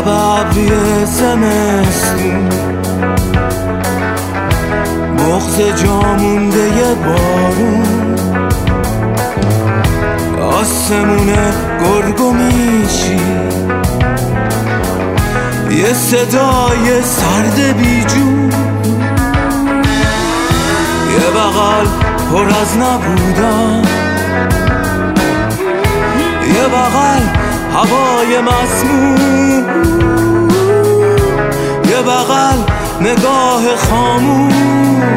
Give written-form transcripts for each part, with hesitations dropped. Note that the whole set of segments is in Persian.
شب ابری زمستون، بغض جامونده بارون، آسمون گرگو میشی، یه صدای سرد بیجون، یه بغل پر از نبودن، یه بغل هوای مسموم، یه بغل نگاه خاموش،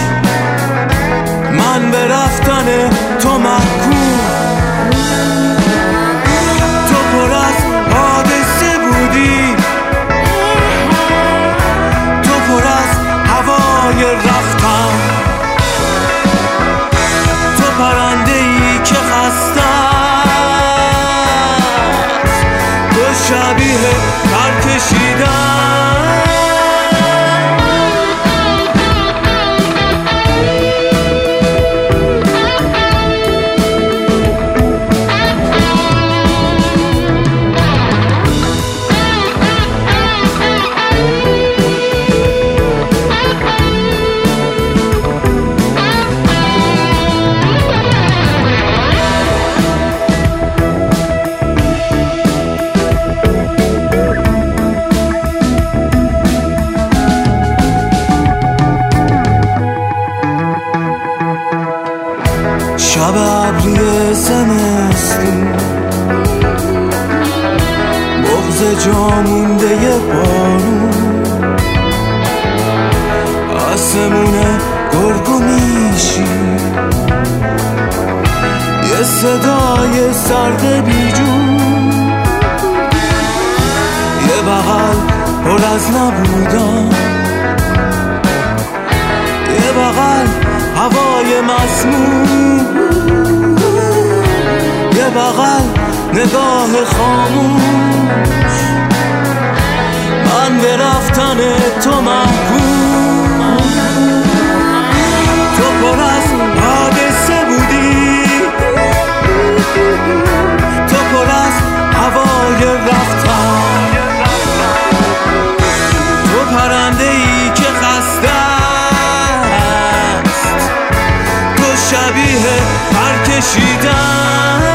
من به رفتن تو محکوم. تو پر از حادثه بودی، تو پر از هوای رفتن، تو پرنده ای که خسته تو شبیه پر کشیدن. شب ابری زمستون، بغض جامونده بارون، آسمون گرگو میشی، یه صدای سرد بیجون، یه بغل پر از نبودن، یه بغل هوای مسموم، یه بغل نگاه خاموش، من به رفتن تو محکوم. تو پر از حادثه بودی، تو پر از هوای رفتن، تو پرنده ای که خسته است، تو شبیه پر کشیدن.